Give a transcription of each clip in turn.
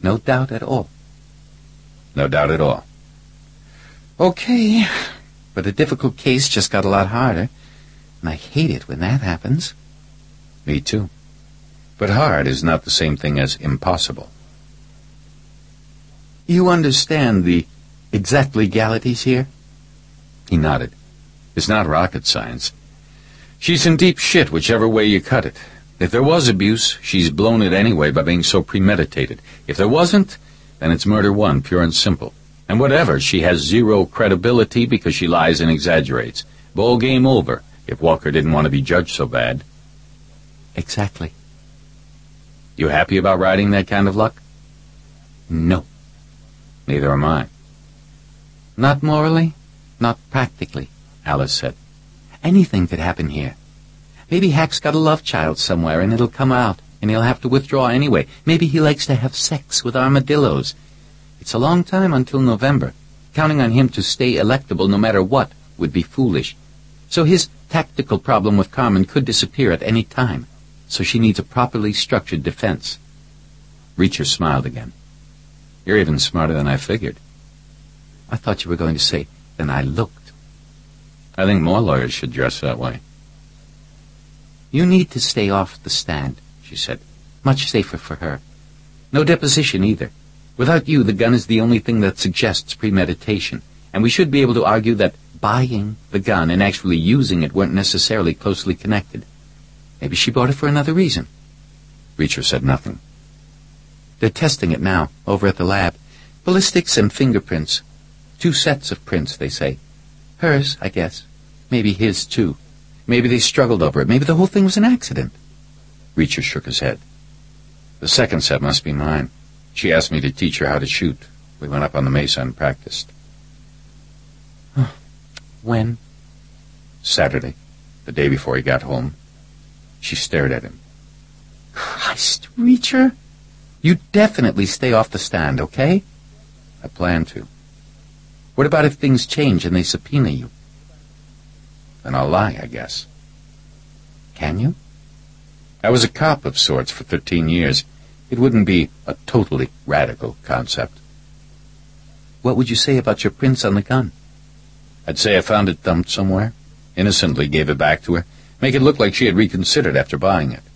No doubt at all. No doubt at all. Okay, but a difficult case just got a lot harder, and I hate it when that happens. Me too. But hard is not the same thing as impossible. You understand the exact legalities here? He nodded. It's not rocket science. She's in deep shit whichever way you cut it. If there was abuse, she's blown it anyway by being so premeditated. If there wasn't, then it's murder one, pure and simple. And whatever, she has zero credibility because she lies and exaggerates. Ball game over, if Walker didn't want to be judged so bad. Exactly. You happy about riding that kind of luck? No. Neither am I. Not morally, not practically, Alice said. Anything could happen here. Maybe Hack's got a love child somewhere and it'll come out, and he'll have to withdraw anyway. Maybe he likes to have sex with armadillos. It's a long time until November. Counting on him to stay electable no matter what would be foolish. So his tactical problem with Carmen could disappear at any time. So she needs a properly structured defense. Reacher smiled again. You're even smarter than I figured. I thought you were going to say, then I looked. I think more lawyers should dress that way. You need to stay off the stand, she said. Much safer for her. No deposition either. Without you, the gun is the only thing that suggests premeditation, and we should be able to argue that buying the gun and actually using it weren't necessarily closely connected. Maybe she bought it for another reason. Reacher said nothing. They're testing it now, over at the lab. Ballistics and fingerprints. 2 sets of prints, they say. Hers, I guess. Maybe his, too. Maybe they struggled over it. Maybe the whole thing was an accident. Reacher shook his head. The second set must be mine. She asked me to teach her how to shoot. We went up on the mesa and practiced. When? Saturday, the day before he got home. She stared at him. Christ, Reacher. You definitely stay off the stand, okay? I plan to. What about if things change and they subpoena you? Then I'll lie, I guess. Can you? I was a cop of sorts for 13 years. It wouldn't be a totally radical concept. What would you say about your prints on the gun? I'd say I found it dumped somewhere, innocently gave it back to her, make it look like she had reconsidered after buying it.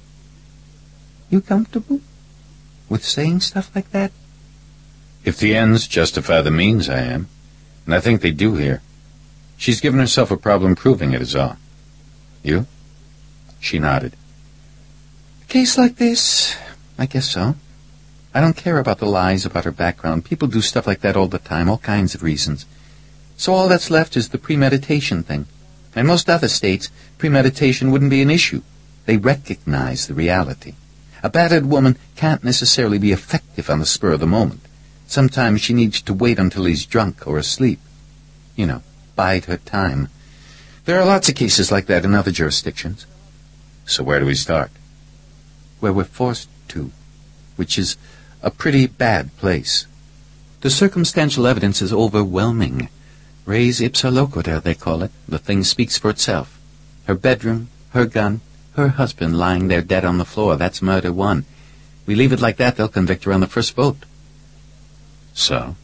You comfortable with saying stuff like that? If the ends justify the means, I am. And I think they do here. She's given herself a problem proving it is all. You? She nodded. A case like this, I guess so. I don't care about the lies about her background. People do stuff like that all the time, all kinds of reasons. So all that's left is the premeditation thing. In most other states, premeditation wouldn't be an issue. They recognize the reality. A battered woman can't necessarily be effective on the spur of the moment. Sometimes she needs to wait until he's drunk or asleep. You know, bide her time. There are lots of cases like that in other jurisdictions. So where do we start? Where we're forced to, which is a pretty bad place. The circumstantial evidence is overwhelming. Res ipsa loquitur, they call it. The thing speaks for itself. Her bedroom, her gun, her husband lying there dead on the floor. That's murder one. We leave it like that, they'll convict her on the first vote. So?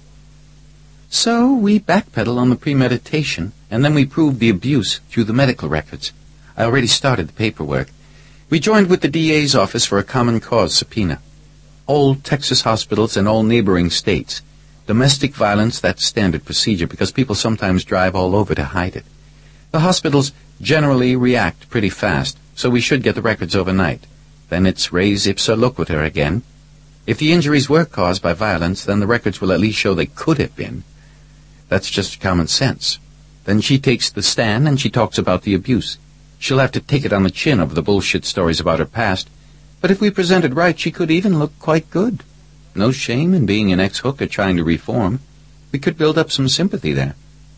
So we backpedal on the premeditation, and then we prove the abuse through the medical records. I already started the paperwork. We joined with the DA's office for a common cause subpoena. All Texas hospitals and all neighboring states. Domestic violence, that's standard procedure because people sometimes drive all over to hide it. The hospitals generally react pretty fast, so we should get the records overnight. Then it's res ipsa loquitur again. If the injuries were caused by violence, then the records will at least show they could have been. That's just common sense. Then she takes the stand and she talks about the abuse. She'll have to take it on the chin over the bullshit stories about her past. But if we present it right, she could even look quite good. No shame in being an ex-hooker trying to reform. We could build up some sympathy there.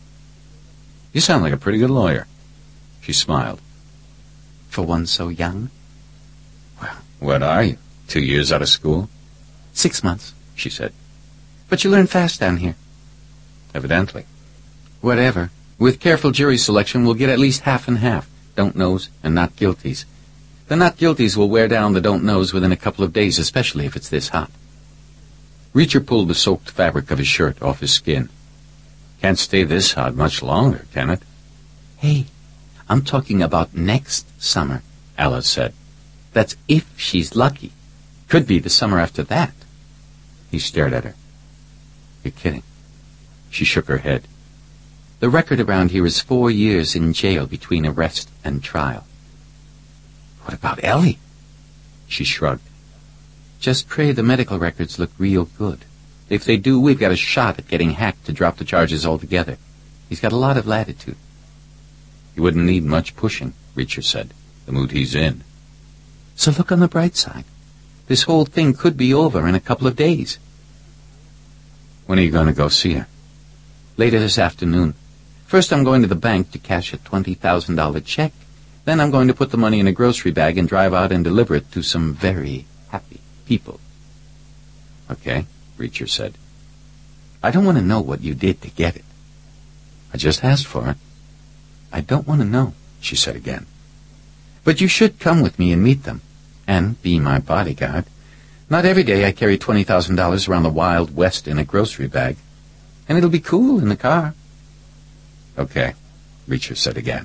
You sound like a pretty good lawyer. She smiled. For one so young? Well, what are you? 2 years out of school? 6 months, she said. But you learn fast down here. Evidently. Whatever. With careful jury selection, we'll get at least half and half. Don't knows and not guilties. The not guilties will wear down the don't knows within a couple of days, especially if it's this hot. Reacher pulled the soaked fabric of his shirt off his skin. Can't stay this hot much longer, can it? Hey, I'm talking about next summer, Alice said. That's if she's lucky. Could be the summer after that. He stared at her. You're kidding. She shook her head. The record around here is 4 years in jail between arrest and trial. What about Ellie? She shrugged. Just pray the medical records look real good. If they do, we've got a shot at getting Hack to drop the charges altogether. He's got a lot of latitude. He wouldn't need much pushing, Reacher said, the mood he's in. So look on the bright side. This whole thing could be over in a couple of days. When are you going to go see her? Later this afternoon. First I'm going to the bank to cash a $20,000 check. Then I'm going to put the money in a grocery bag and drive out and deliver it to some very happy people. Okay, Reacher said. I don't want to know what you did to get it. I just asked for it. I don't want to know, she said again. But you should come with me and meet them, and be my bodyguard. Not every day I carry $20,000 around the Wild West in a grocery bag. And it'll be cool in the car. Okay, Reacher said again.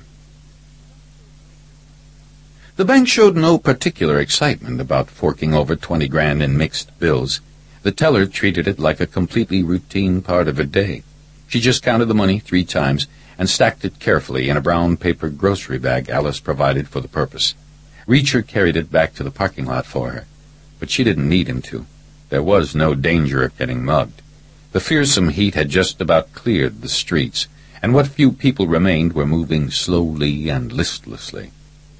The bank showed no particular excitement about forking over 20 grand in mixed bills. The teller treated it like a completely routine part of her day. She just counted the money 3 times and stacked it carefully in a brown paper grocery bag Alice provided for the purpose. Reacher carried it back to the parking lot for her, but she didn't need him to. There was no danger of getting mugged. The fearsome heat had just about cleared the streets, and what few people remained were moving slowly and listlessly.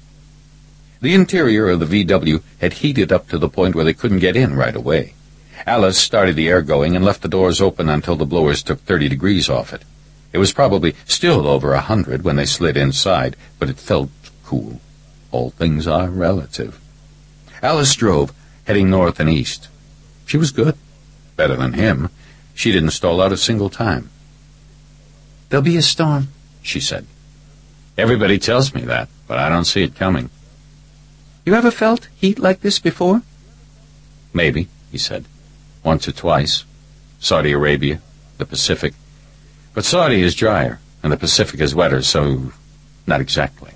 The interior of the VW had heated up to the point where they couldn't get in right away. Alice started the air going and left the doors open until the blowers took 30 degrees off it. It was probably still over 100 when they slid inside, but it felt cool. All things are relative. Alice drove, heading north and east. She was good. Better than him. She didn't stall out a single time. There'll be a storm, she said. Everybody tells me that, but I don't see it coming. You ever felt heat like this before? Maybe, he said. Once or twice. Saudi Arabia, the Pacific. But Saudi is drier, and the Pacific is wetter, so not exactly.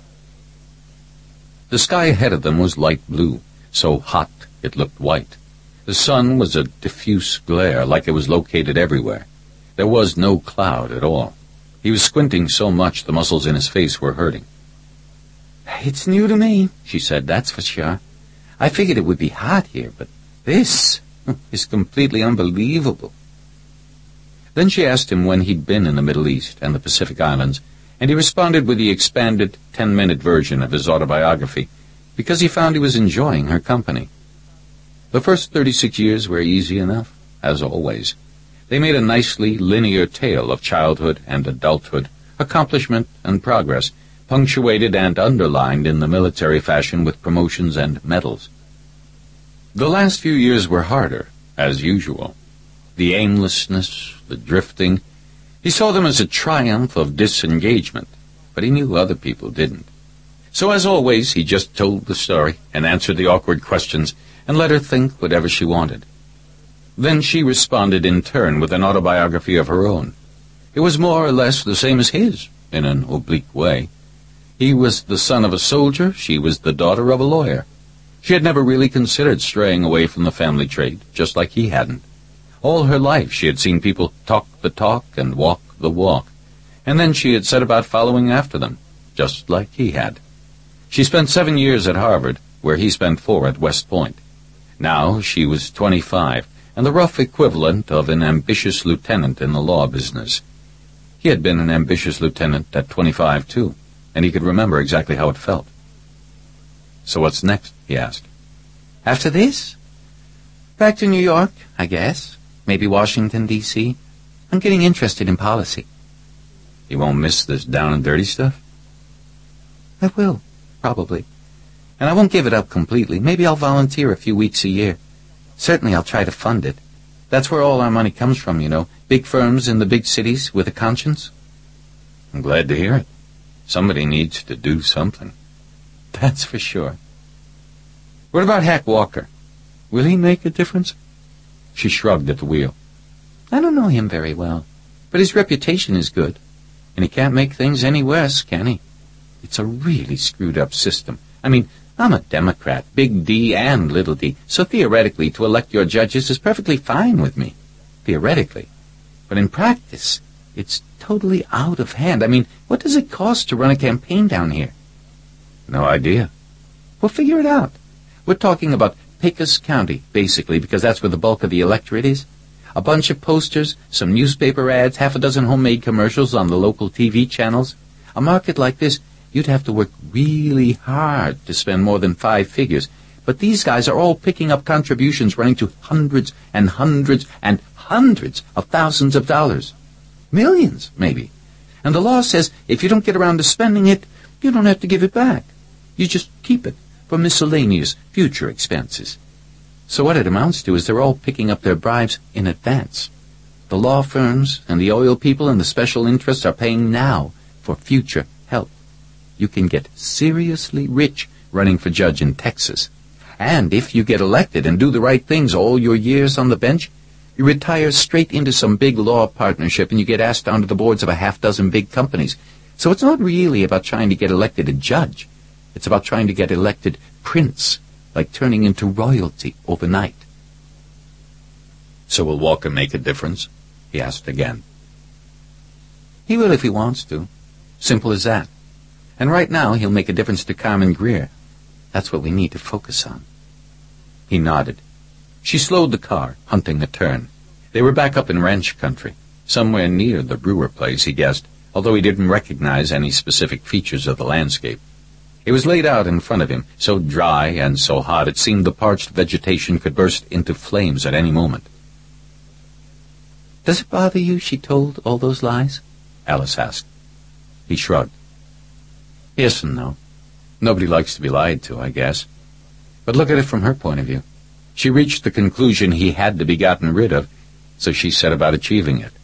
The sky ahead of them was light blue, so hot it looked white. The sun was a diffuse glare, like it was located everywhere. There was no cloud at all. He was squinting so much the muscles in his face were hurting. It's new to me, she said, that's for sure. I figured it would be hot here, but this is completely unbelievable. Then she asked him when he'd been in the Middle East and the Pacific Islands, and he responded with the expanded 10-minute version of his autobiography, because he found he was enjoying her company. The first 36 years were easy enough, as always. They made a nicely linear tale of childhood and adulthood, accomplishment and progress, punctuated and underlined in the military fashion with promotions and medals. The last few years were harder, as usual. The aimlessness, the drifting. He saw them as a triumph of disengagement, but he knew other people didn't. So as always, he just told the story and answered the awkward questions and let her think whatever she wanted. Then she responded in turn with an autobiography of her own. It was more or less the same as his, in an oblique way. He was the son of a soldier, she was the daughter of a lawyer. She had never really considered straying away from the family trade, just like he hadn't. All her life she had seen people talk the talk and walk the walk, and then she had set about following after them, just like he had. She spent 7 years at Harvard, where he spent 4 at West Point. Now she was 25, and the rough equivalent of an ambitious lieutenant in the law business. He had been an ambitious lieutenant at 25, too, and he could remember exactly how it felt. So what's next? He asked. After this? Back to New York, I guess. Maybe Washington, D.C. I'm getting interested in policy. You won't miss this down and dirty stuff? I will, probably. And I won't give it up completely. Maybe I'll volunteer a few weeks a year. Certainly I'll try to fund it. That's where all our money comes from, you know. Big firms in the big cities with a conscience. I'm glad to hear it. Somebody needs to do something. That's for sure. What about Hack Walker? Will he make a difference? She shrugged at the wheel. I don't know him very well, but his reputation is good, and he can't make things any worse, can he? It's a really screwed-up system. I mean, I'm a Democrat, big D and little d, so theoretically to elect your judges is perfectly fine with me. Theoretically. But in practice, it's totally out of hand. I mean, what does it cost to run a campaign down here? No idea. Well, figure it out. We're talking about Pecos County, basically, because that's where the bulk of the electorate is. A bunch of posters, some newspaper ads, half a dozen homemade commercials on the local TV channels. A market like this, you'd have to work really hard to spend more than 5 figures. But these guys are all picking up contributions running to hundreds and hundreds and hundreds of thousands of dollars. Millions, maybe. And the law says if you don't get around to spending it, you don't have to give it back. You just keep it for miscellaneous future expenses. So what it amounts to is they're all picking up their bribes in advance. The law firms and the oil people and the special interests are paying now for future help. You can get seriously rich running for judge in Texas. And if you get elected and do the right things all your years on the bench, you retire straight into some big law partnership and you get asked onto the boards of a half-dozen big companies. So it's not really about trying to get elected a judge. It's about trying to get elected prince, like turning into royalty overnight. So will Walker make a difference? He asked again. He will if he wants to. Simple as that. And right now he'll make a difference to Carmen Greer. That's what we need to focus on. He nodded. She slowed the car, hunting a turn. They were back up in ranch country, somewhere near the Brewer place, he guessed, although he didn't recognize any specific features of the landscape. It was laid out in front of him, so dry and so hot it seemed the parched vegetation could burst into flames at any moment. Does it bother you she told all those lies? Alice asked. He shrugged. Yes and no. Nobody likes to be lied to, I guess. But look at it from her point of view. She reached the conclusion he had to be gotten rid of, so she set about achieving it.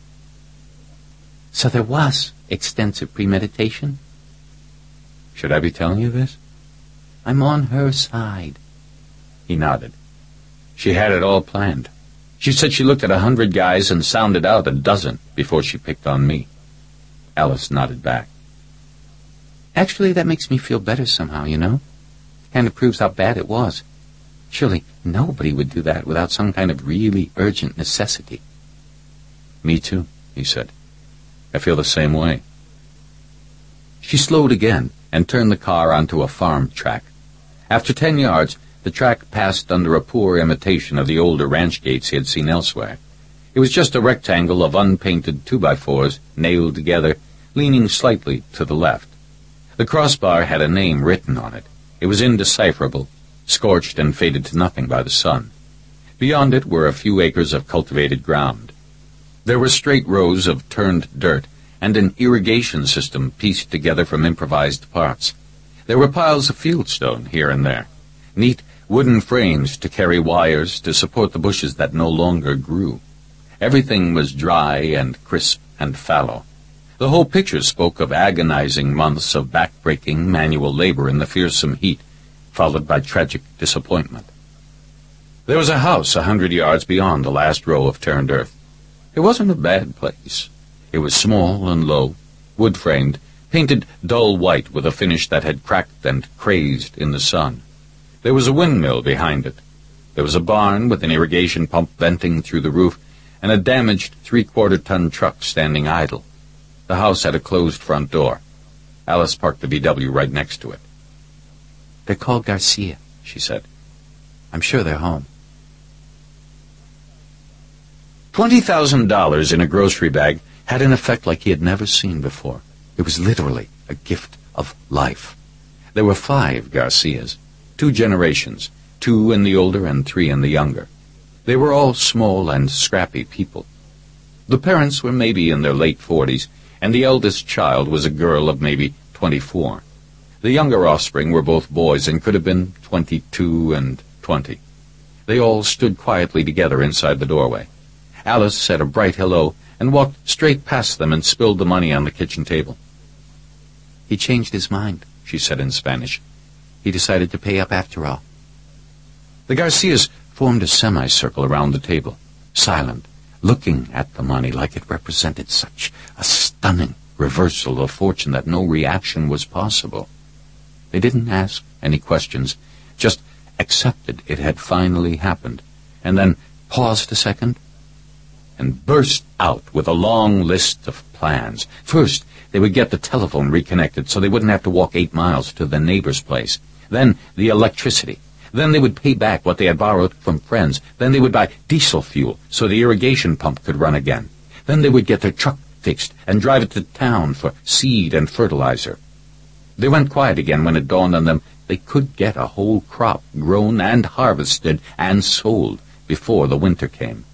So there was extensive premeditation? Should I be telling you this? I'm on her side. He nodded. She had it all planned. She said she looked at 100 guys and sounded out a dozen before she picked on me. Alice nodded back. Actually, that makes me feel better somehow, you know? Kind of proves how bad it was. Surely nobody would do that without some kind of really urgent necessity. Me too, he said. I feel the same way. She slowed again and turned the car onto a farm track. After 10 yards, the track passed under a poor imitation of the older ranch gates he had seen elsewhere. It was just a rectangle of unpainted 2x4s nailed together, leaning slightly to the left. The crossbar had a name written on it. It was indecipherable, scorched and faded to nothing by the sun. Beyond it were a few acres of cultivated ground. There were straight rows of turned dirt and an irrigation system pieced together from improvised parts. There were piles of fieldstone here and there, neat wooden frames to carry wires to support the bushes that no longer grew. Everything was dry and crisp and fallow. The whole picture spoke of agonizing months of back-breaking manual labor in the fearsome heat, followed by tragic disappointment. There was a house 100 yards beyond the last row of turned earth. It wasn't a bad place. It was small and low, wood-framed, painted dull white with a finish that had cracked and crazed in the sun. There was a windmill behind it. There was a barn with an irrigation pump venting through the roof and a damaged 3/4-ton truck standing idle. The house had a closed front door. Alice parked the VW right next to it. They're called Garcia, she said. I'm sure they're home. $20,000 in a grocery bag had an effect like he had never seen before. It was literally a gift of life. There were 5 Garcias, 2 generations, 2 in the older and 3 in the younger. They were all small and scrappy people. The parents were maybe in their late 40s, and the eldest child was a girl of maybe 24. The younger offspring were both boys and could have been 22 and 20. They all stood quietly together inside the doorway. Alice said a bright hello and walked straight past them and spilled the money on the kitchen table. He changed his mind, she said in Spanish. He decided to pay up after all. The Garcias formed a semicircle around the table. silent, looking at the money like it represented such a stunning reversal of fortune that no reaction was possible. They didn't ask any questions, just accepted it had finally happened, and then paused a second and burst out with a long list of plans. First, they would get the telephone reconnected so they wouldn't have to walk 8 miles to the neighbor's place. Then the electricity. Then they would pay back what they had borrowed from friends. Then they would buy diesel fuel so the irrigation pump could run again. Then they would get their truck fixed and drive it to town for seed and fertilizer. They went quiet again when it dawned on them they could get a whole crop grown and harvested and sold before the winter came.